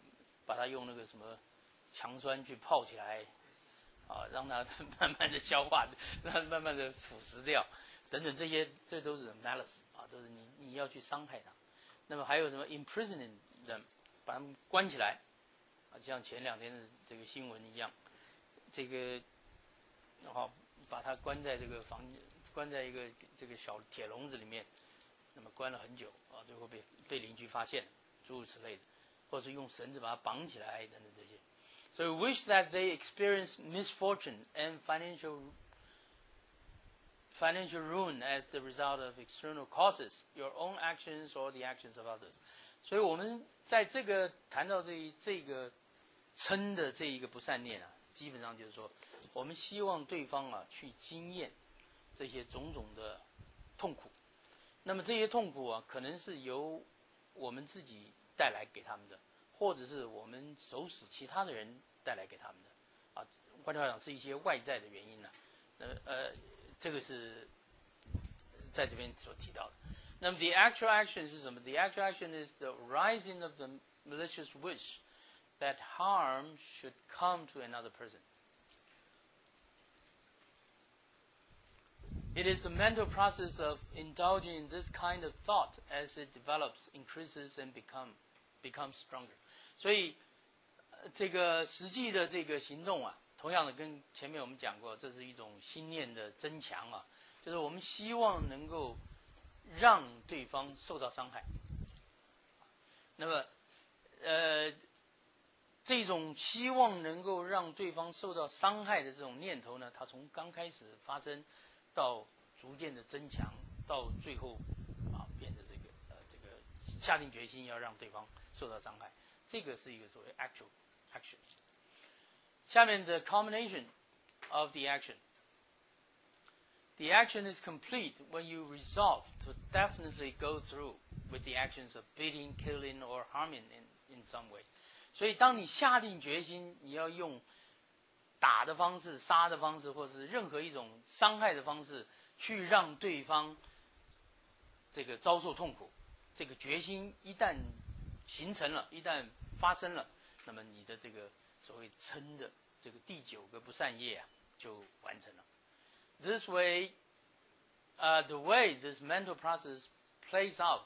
把它用那个什么强酸去泡起来，啊，让它慢慢的消化，让它慢慢的腐蚀掉，等等这些，这都是 malice 啊，都是你你要去伤害它。那么还有什么 imprisoning them， 把他们关起来，啊，像前两天的这个新闻一样，这个，然后把它关在这个房，关在一个这个小铁笼子里面，那么关了很久啊，最后被被邻居发现，诸如此类的，或者是用绳子把它绑起来等等这些。So we wish that they experience misfortune and financial financial ruin as the result of external causes, your own actions or the actions of others. 所以我们在这个谈到这一这个嗔的这一个不善念啊，基本上就是说，我们希望对方啊去经验这些种种的痛苦。那么这些痛苦啊，可能是由我们自己带来给他们的，或者是我们手使其他的人带来给他们的。啊，换句话讲，是一些外在的原因呢、啊。呃呃。这个是在这边所提到的。那么 the actual action 是什么 ？The actual action is the rising of the malicious wish that harm should come to another person. It is the mental process of indulging in this kind of thought as it develops, increases, and become becomes stronger. 所以这个实际的这个行动啊。同样的，跟前面我们讲过，这是一种心念的增强啊，就是我们希望能够让对方受到伤害。那么，呃，这种希望能够让对方受到伤害的这种念头呢，它从刚开始发生，到逐渐的增强，到最后啊，变得这个呃这个下定决心要让对方受到伤害，这个是一个所谓 actual action。下面的 culmination of the action. The action is complete when you resolve to definitely go through with the actions of beating, killing, or harming in, in some way. 所以当你下定决心，你要用打的方式、杀的方式，或者是任何一种伤害的方式，去让对方这个遭受痛苦，这个决心一旦形成了，一旦发生了，那么你的这个所谓嗔的这个第九个不善业啊，就完成了。This way, uh, the way this mental process plays out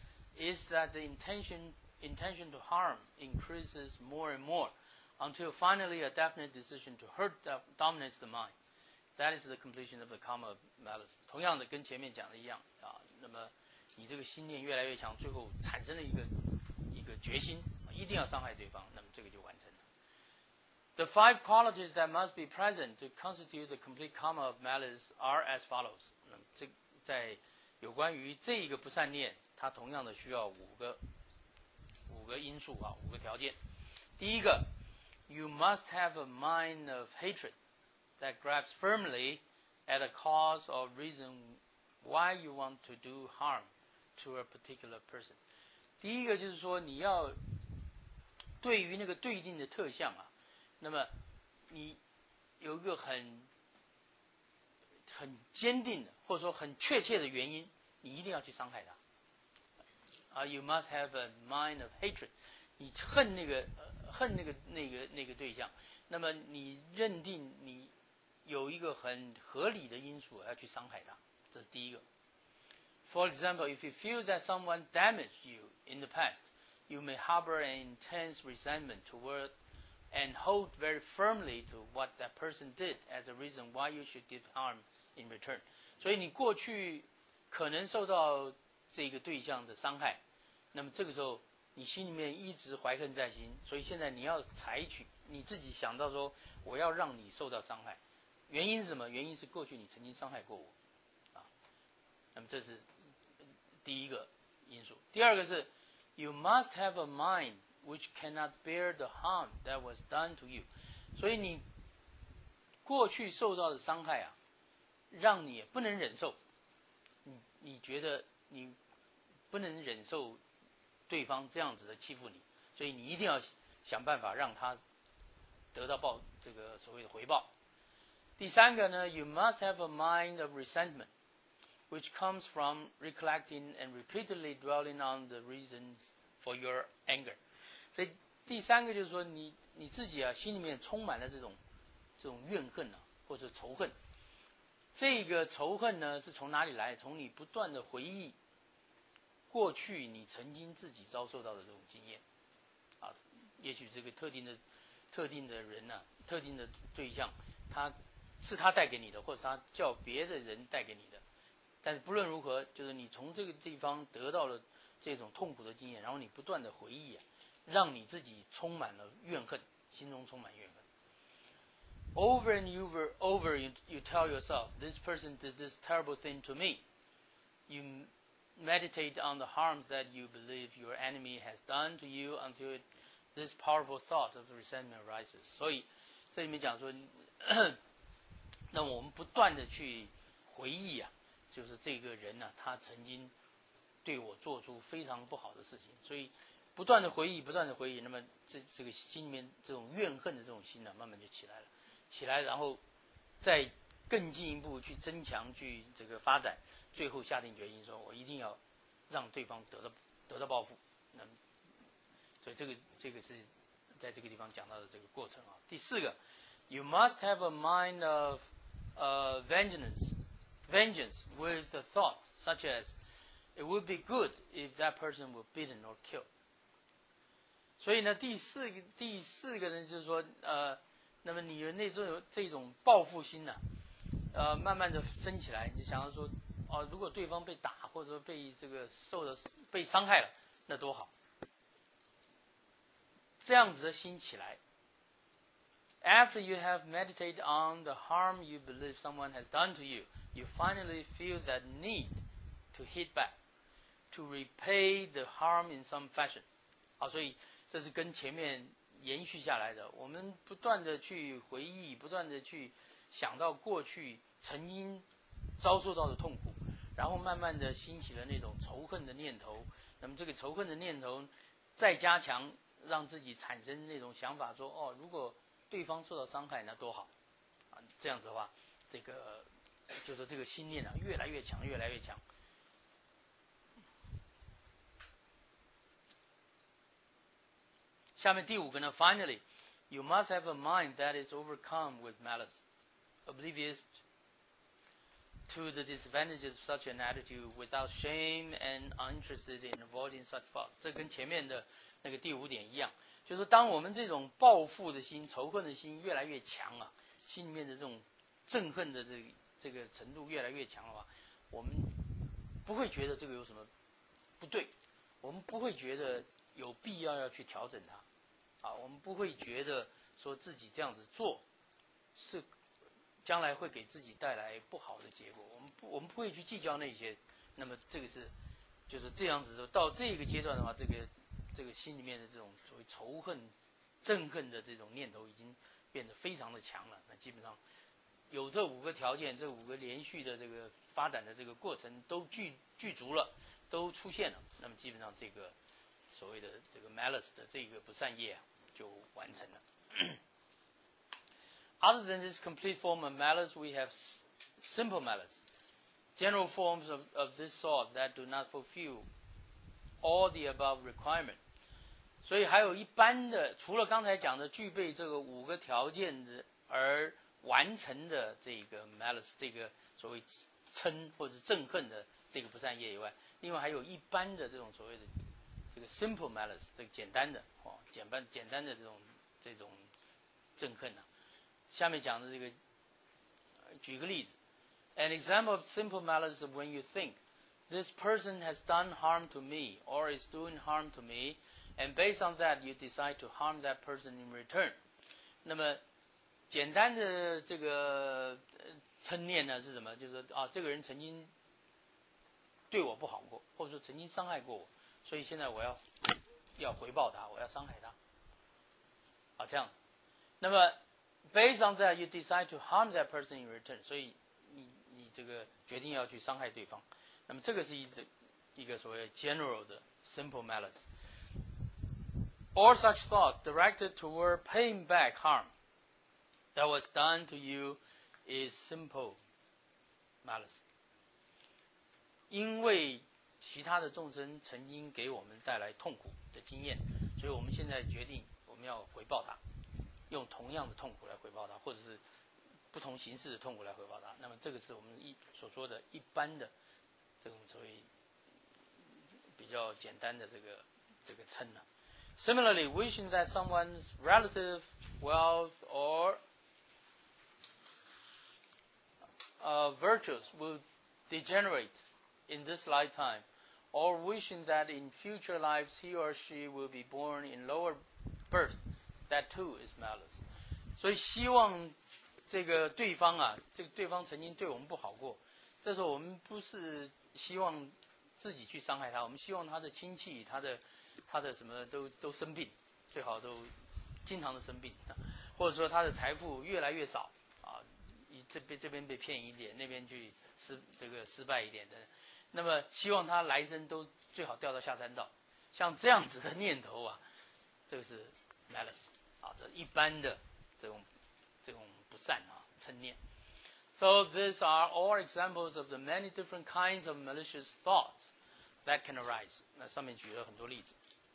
is that the intention intention to harm increases more and more until finally a definite decision to hurt dominates the mind. That is the completion of the karma of malice. 同样的，跟前面讲的一样啊，那么你这个心念越来越强，最后产生了一个一个决心，一定要伤害对方，那么这个就完成了。The five qualities that must be present to constitute the complete karma of malice are as follows. 那么这在有关于这一个不善念，它同样的需要五个五个因素啊，五个条件。第一个 ，you must have a mind of hatred that grabs firmly at a cause or reason why you want to do harm to a particular person. 第一个就是说，你要对于那个对应的特项啊。那么，你有一个很很坚定的，或者说很确切的原因，你一定要去伤害他。啊、uh, ，You must have a mind of hatred。你恨那个、呃、恨那个那个那个对象，那么你认定你有一个很合理的因素要去伤害他，这是第一个。For example, if you feel that someone damaged you in the past, you may harbor an intense resentment toward and hold very firmly to what that person did as a reason why you should give harm in return. 所以你过去可能受到这个对象的伤害，那么这个时候你心里面一直怀恨在心，所以现在你要采取你自己想到说我要让你受到伤害，原因是什么？原因是过去你曾经伤害过我，啊，那么这是第一个因素。第二个是 you must have a mind which cannot bear the harm that was done to you. 所以你过去受到的伤害啊，让你不能忍受，你你觉得你不能忍受对方这样子的欺负你，所以你一定要想办法让他得到报这个所谓的回报。第三个呢 ，you must have a mind of resentment, which comes from recollecting and repeatedly dwelling on the reasons for your anger. 所以第三个就是说你你自己啊心里面充满了这种这种怨恨啊或者仇恨。这个仇恨呢是从哪里来？从你不断的回忆过去你曾经自己遭受到的这种经验啊，也许这个特定的特定的人啊，特定的对象，他是他带给你的，或者他叫别的人带给你的。但是不论如何，就是你从这个地方得到了这种痛苦的经验，然后你不断的回忆啊，让你自己充满了怨恨，心中充满怨恨。Over and over, over you, you tell yourself, this person did this terrible thing to me. You meditate on the harms that you believe your enemy has done to you until it, this powerful thought of resentment arises. 所以这里面讲说，那我们不断的去回忆啊，就是这个人呢、啊，他曾经对我做出非常不好的事情，所以不断的回忆，不断的回忆，那么这这个心里面这种怨恨的这种心呢、啊，慢慢就起来了。起来，然后再更进一步去增强，去这个发展，最后下定决心说，我一定要让对方得到得到报复。那所以这个这个是在这个地方讲到的这个过程啊。第四个 ，You must have a mind of uh, vengeance, vengeance with the thought such as it would be good if that person were beaten or killed. 所以呢，第四个第四个呢，就是说呃。那么你的那种这种报复心呢、啊，呃，慢慢的升起来，你想要说，哦，如果对方被打或者被这个受了被伤害了，那多好。这样子的心起来 ，After you have meditated on the harm you believe someone has done to you, you finally feel that need to hit back, to repay the harm in some fashion. 好，所以这是跟前面延续下来的，我们不断的去回忆，不断的去想到过去曾经遭受到的痛苦，然后慢慢的兴起了那种仇恨的念头。那么这个仇恨的念头再加强，让自己产生那种想法说，哦，如果对方受到伤害，那多好啊！这样子的话，这个就是这个心念啊，越来越强，越来越强。下面第五个呢 ，Finally, you must have a mind that is overcome with malice, oblivious to the disadvantages of such an attitude, without shame and uninterested in avoiding such faults. 这跟前面的那个第五点一样，就是当我们这种报复的心、仇恨的心越来越强啊，心里面的这种憎恨的这个这个程度越来越强的话，我们不会觉得这个有什么不对，我们不会觉得有必要要去调整它。啊，我们不会觉得说自己这样子做是将来会给自己带来不好的结果，我们不我们不会去计较那些。那么这个是就是这样子的，到这个阶段的话，这个这个心里面的这种所谓仇恨、憎恨的这种念头已经变得非常的强了。那基本上有这五个条件，这五个连续的这个发展的这个过程都具具足了，都出现了，那么基本上这个所谓的这个 malice 的这个不善业啊，就完成了。Other than this complete form of malice, we have simple malice, general forms of, of this sort that do not fulfill all the above requirement. 所以还有一般的，除了刚才讲的具备这个五个条件的而完成的这个 malice 这个所谓嗔或者憎恨的这个不善业以外，另外还有一般的这种所谓的这个 simple malice 这个简单的哦，简单简单的这种这种憎恨啊。下面讲的这个，举个例子 ，an example of simple malice is when you think this person has done harm to me or is doing harm to me, and based on that you decide to harm that person in return. 那么简单的这个嗔念呢是什么？就是说啊，这个人曾经对我不好过，或者说曾经伤害过我，所以现在我要要回报他，我要伤害他。啊，这样。那么 based on that, you decide to harm that person in return. 所以你你这个决定要去伤害对方。那么这个是一一个所谓 general 的 simple malice. All such thought directed toward paying back harm that was done to you is simple malice. 因为其他的众生曾经给我们带来痛苦的经验，所以我们现在决定们要回报他，用同样的痛苦来回报他，或者是不同形式的痛苦来回报他。那么这个是我们一所说的一般的这种所谓比较简单的这个这个称呢。Similarly, wishing that someone's relative wealth or uh, virtues will degenerate in this lifetime, or wishing that in future lives he or she will be born in lower birth, that too is malice. 所以希望这个对方啊，这个对方曾经对我们不好过，这时候我们不是希望自己去伤害他，我们希望他的亲戚、他的他的什么都都生病，最好都经常的生病，或者说他的财富越来越少啊，这边这边被骗一点，那边去失这个失败一点的，那么希望他来生都最好掉到下三道，像这样子的念头啊，这个是 malice 啊，这一般的这种这种不善啊，嗔念。So these are all examples of the many different kinds of malicious thoughts that can arise. 那上面举了很多例子，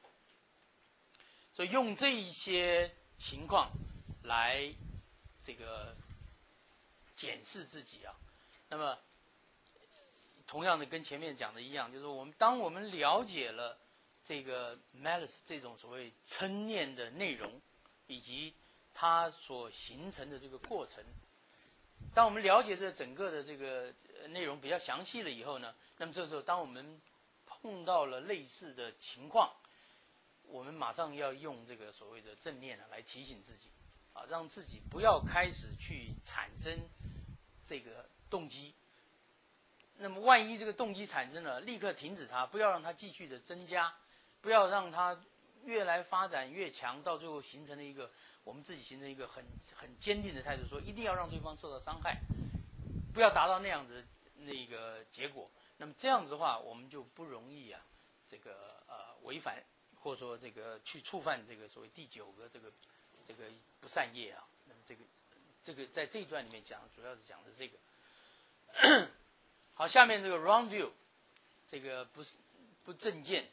所以用这一些情况来这个检视自己啊。那么同样的跟前面讲的一样，就是我们当我们了解了这个 malice 这种所谓嗔念的内容，以及它所形成的这个过程，当我们了解这整个的这个内容比较详细了以后呢，那么这时候当我们碰到了类似的情况，我们马上要用这个所谓的正念啊来提醒自己啊，让自己不要开始去产生这个动机。那么万一这个动机产生了，立刻停止它，不要让它继续的增加，不要让它越来发展越强，到最后形成了一个我们自己形成一个很很坚定的态度，说一定要让对方受到伤害，不要达到那样子那个结果。那么这样子的话，我们就不容易啊，这个呃违反或者说这个去触犯这个所谓第九个这个这个不善业啊。那么这个这个在这一段里面讲，主要是讲的这个。好，下面这个 wrong view， 这个不是不正见，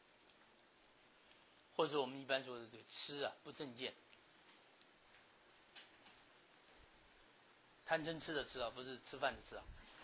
或者我们一般说的这个吃啊不正见，贪嗔痴的吃啊，不是吃饭的吃啊。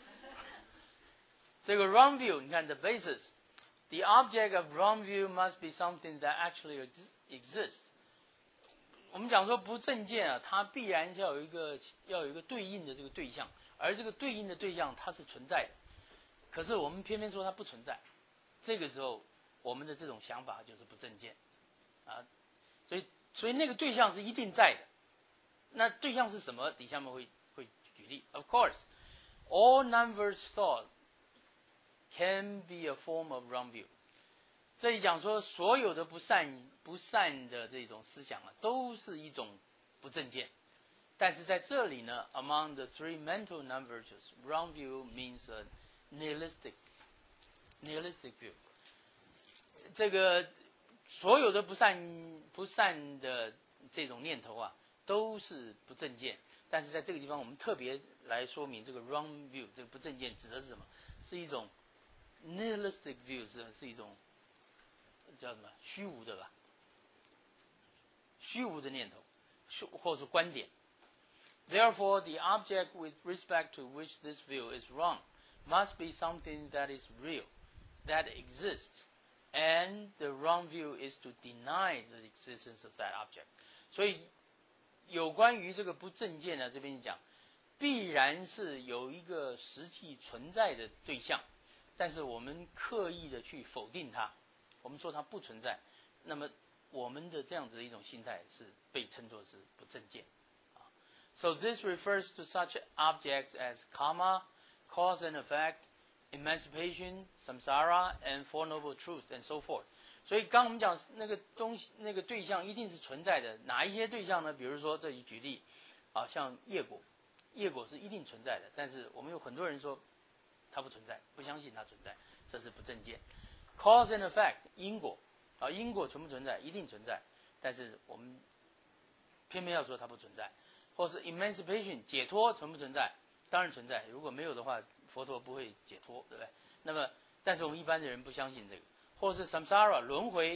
这个 wrong view， 你看 the basis， the object of wrong view must be something that actually exists。我们讲说不正见啊，它必然要有一个要有一个对应的这个对象，而这个对应的对象它是存在的，可是我们偏偏说它不存在，这个时候我们的这种想法就是不正见啊，所以所以那个对象是一定在的，那对象是什么？底下面会会举例。Of course, all non-verse thought can be a form of wrong view。这里讲说，所有的不善不善的这种思想啊，都是一种不正见。但是在这里呢 ，among the three mental non-virtues, wrong view means a nihilistic nihilistic view。这个所有的不善不善的这种念头啊，都是不正见。但是在这个地方，我们特别来说明这个 wrong view， 这个不正见指的是什么？是一种 nihilistic view， 是是一种叫什么虚无的吧？虚无的念头，或者观点。Therefore, the object with respect to which this view is wrong must be something that is real, that exists, and the wrong view is to deny the existence of that object. 所以，有关于这个不正见呢，这边讲，必然是有一个实际存在的对象，但是我们刻意的去否定它，我们说它不存在，那么我们的这样子的一种心态是被称作是不正见。So this refers to such objects as karma, cause and effect, emancipation, samsara, and four noble truths, and so forth. 所以刚我们讲那个东西，那个对象一定是存在的。哪一些对象呢？比如说这里举例，啊，像业果，业果是一定存在的，但是我们有很多人说它不存在，不相信它存在，这是不正见。Cause and effect， 因果，啊，因果存不存在？一定存在，但是我们偏偏要说它不存在。或是 emancipation 解脱存不存在？当然存在，如果没有的话，佛陀不会解脱，对不对？那么，但是我们一般的人不相信这个。或是 samsara 轮回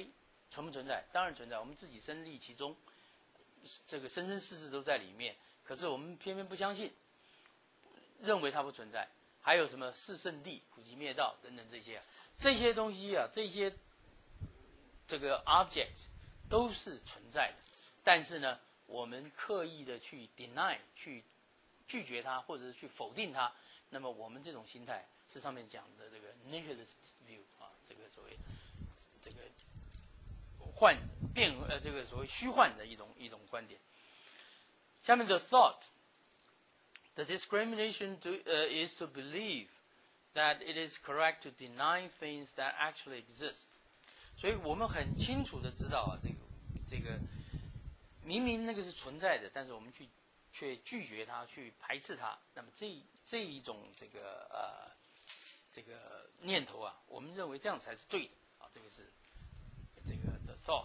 存不存在？当然存在，我们自己身历其中，这个生生世世都在里面。可是我们偏偏不相信，认为它不存在。还有什么四圣谛、普及灭道等等这些、啊，这些东西啊，这些这个 object 都是存在的。但是呢，我们刻意的去 deny， 去拒绝它，或者是去否定它。那么我们这种心态是上面讲的这个 naturalist view 啊，这个所谓这个幻变呃这个所谓虚幻的一种一种观点。下面的 thought。The discrimination to, uh, is to believe that it is correct to deny things that actually exist. 所以我们很清楚的知道啊，这个这个明明那个是存在的，但是我们去却拒绝它，去排斥它。那么这这一种这个呃这个念头啊，我们认为这样才是对的啊。这个是这个 the thought。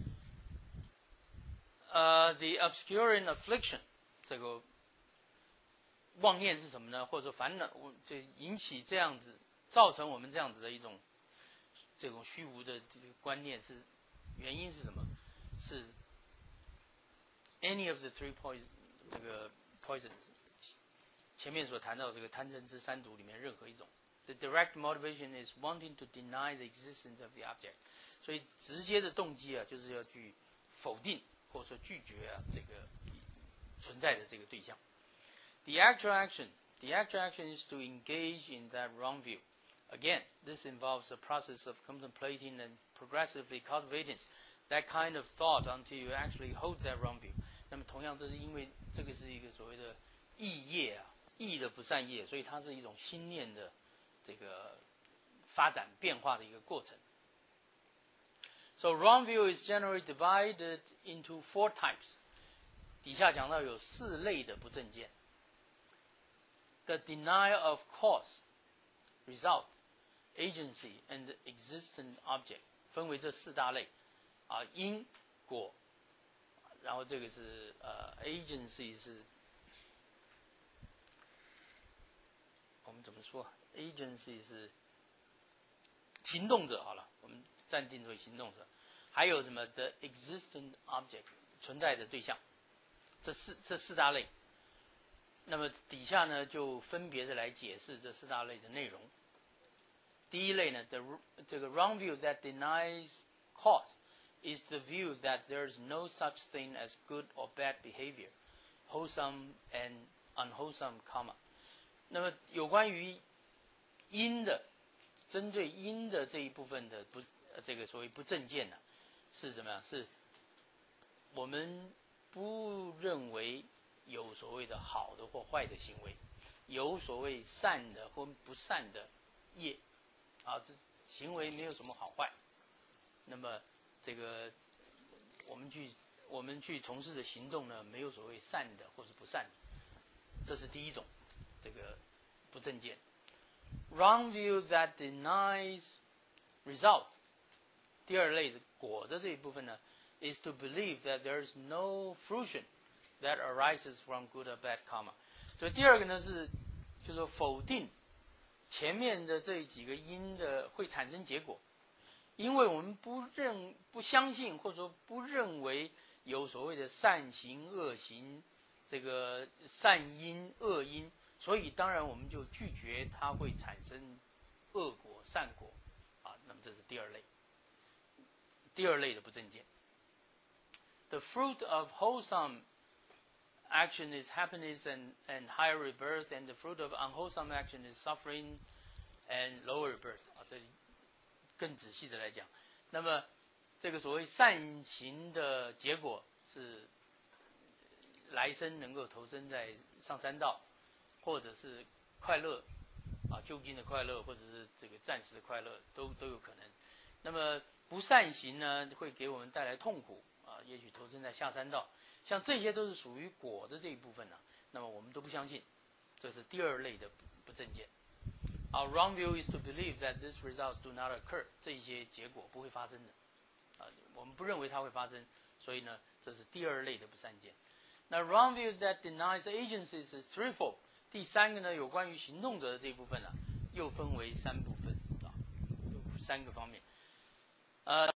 呃、uh, ，the obscuring affliction 这个。妄念是什么呢？或者说烦恼，这引起这样子，造成我们这样子的一种这种虚无的这个观念是原因是什么？是 any of the three poison 这个 poisons 前面所谈到这个贪嗔痴三毒里面任何一种。The direct motivation is wanting to deny the existence of the object。所以直接的动机啊，就是要去否定或者说拒绝啊这个存在的这个对象。The actual action, the actual action is to engage in that wrong view. Again, this involves a process of contemplating and progressively cultivating that kind of thought until you actually hold that wrong view. 那么同样，这是因为这个是一个所谓的意业啊，意的不善业，所以它是一种心念的这个发展变化的一个过程。So wrong view is generally divided into four types. 底下讲到有四类的不正见。The denial of cause, result, agency, and existent object 分为这四大类啊，因果，然后这个是呃 agency 是，我们怎么说 ？agency 是行动者好了，我们暂定为行动者。还有什么 the existent object 存在的对象，这四这四大类。那么底下呢，就分别的来解释这四大类的内容。第一类呢 ，the 这个 wrong view that denies cause is the view that there is no such thing as good or bad behavior, wholesome and unwholesome karma。那么有关于因的，针对因的这一部分的不，这个所谓不正见呢、啊，是怎么样？是我们不认为有所谓的好的或坏的行为，有所谓善的或不善的业啊，这行为没有什么好坏。那么这个我们去我们去从事的行动呢，没有所谓善的或是不善的，这是第一种这个不正见。Wrong view that denies results， 第二类的果的这一部分呢 ，is to believe that there is no fruition that arises from good or bad karma。所以第二个呢是，就是说否定前面的这几个因的会产生结果，因为我们不认不相信或者说不认为有所谓的善行恶行，这个善因恶因，所以当然我们就拒绝它会产生恶果善果啊。那么这是第二类，第二类的不正见。The fruit of wholesome action is happiness and, and higher rebirth, and the fruit of unwholesome action is suffering and lower rebirth。啊，这更仔细的来讲，那么这个所谓善行的结果是来生能够投身在上三道，或者是快乐啊，究竟的快乐，或者是这个暂时的快乐，都都有可能。那么不善行呢，会给我们带来痛苦啊，也许投身在下三道。像这些都是属于果的这一部分呢、啊，那么我们都不相信，这是第二类的不正见。Our wrong view is to believe that these results do not occur， 这些结果不会发生的，啊，我们不认为它会发生，所以呢，这是第二类的不善见。那 wrong view that denies agency 是 threefold， 第三个呢，有关于行动者的这一部分呢、啊，又分为三部分啊，有三个方面，呃。